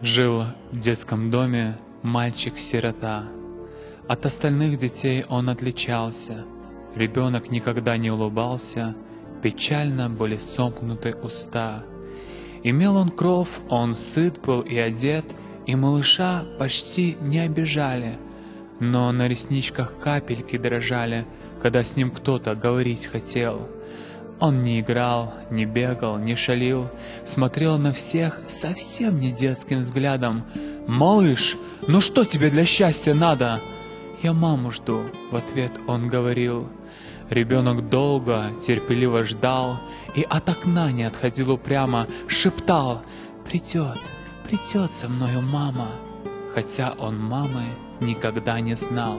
Жил в детском доме мальчик-сирота. От остальных детей он отличался. Ребенок никогда не улыбался, печально были сомкнуты уста. Имел он кров, он сыт был и одет, и малыша почти не обижали. Но на ресничках капельки дрожали, когда с ним кто-то говорить хотел. Он не играл, не бегал, не шалил, смотрел на всех совсем не детским взглядом. «Малыш, ну что тебе для счастья надо?» «Я маму жду», — в ответ он говорил. Ребенок долго, терпеливо ждал и от окна не отходил упрямо, шептал: «Придет, придет со мною мама», хотя он мамы никогда не знал.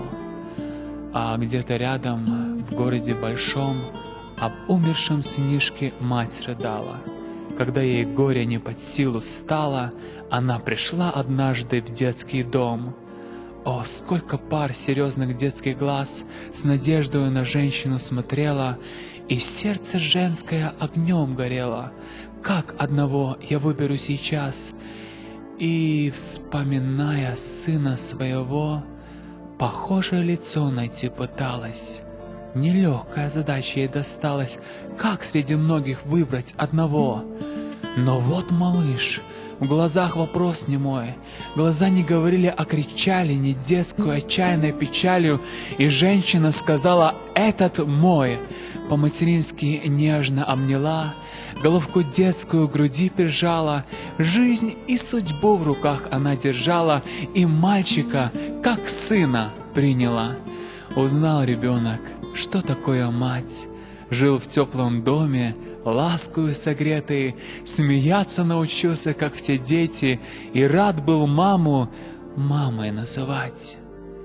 А где-то рядом, в городе большом, об умершем сынишке мать рыдала. Когда ей горе не под силу стало, она пришла однажды в детский дом. О, сколько пар серьезных детских глаз с надеждой на женщину смотрела, и сердце женское огнем горело. Как одного я выберу сейчас? И, вспоминая сына своего, похожее лицо найти пыталась. Нелегкая задача ей досталась, как среди многих выбрать одного. Но вот малыш, в глазах вопрос немой, глаза не говорили, а кричали не детскую отчаянной печалью, и женщина сказала: «Этот мой!» По-матерински нежно обняла, головку детскую к груди прижала, жизнь и судьбу в руках она держала, и мальчика, как сына, приняла. Узнал ребенок, что такое мать, жил в теплом доме, ласкою согретый, смеяться научился, как все дети, и рад был маму мамой называть.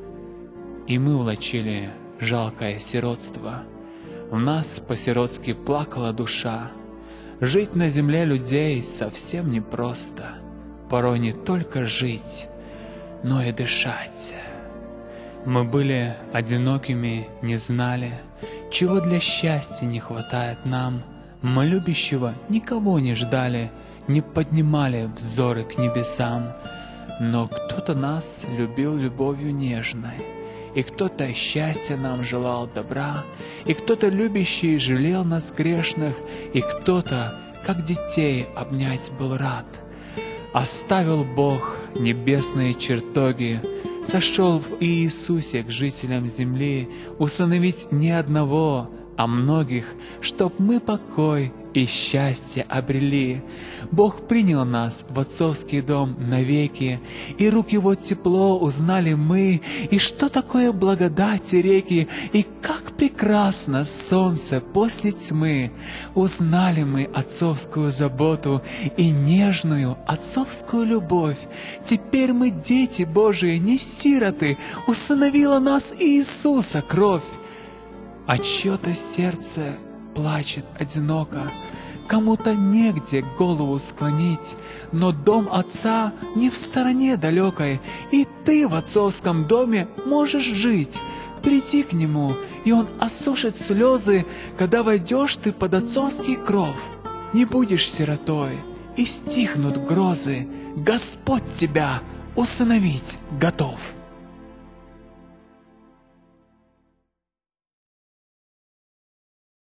И мы влачили жалкое сиротство, в нас по-сиротски плакала душа. Жить на земле людей совсем непросто, порой не только жить, но и дышать. Мы были одинокими, не знали, чего для счастья не хватает нам. Мы любящего никого не ждали, не поднимали взоры к небесам. Но кто-то нас любил любовью нежной, и кто-то счастья нам желал добра, и кто-то любящий жалел нас грешных, и кто-то, как детей, обнять был рад. Оставил Бог небесные чертоги, сошел в Иисусе к жителям земли, усыновить не одного, а многих, чтоб мы покой и счастье обрели. Бог принял нас в отцовский дом навеки, и рук его тепло узнали мы, и что такое благодати реки, и как прекрасно солнце после тьмы. Узнали мы отцовскую заботу и нежную отцовскую любовь. Теперь мы дети Божии, не сироты, усыновила нас Иисуса кровь. А чье-то сердце плачет одиноко, кому-то негде голову склонить, но дом отца не в стороне далекой, и ты в отцовском доме можешь жить. Приди к нему, и он осушит слезы, когда войдешь ты под отцовский кров. Не будешь сиротой, и стихнут грозы, Господь тебя усыновить готов.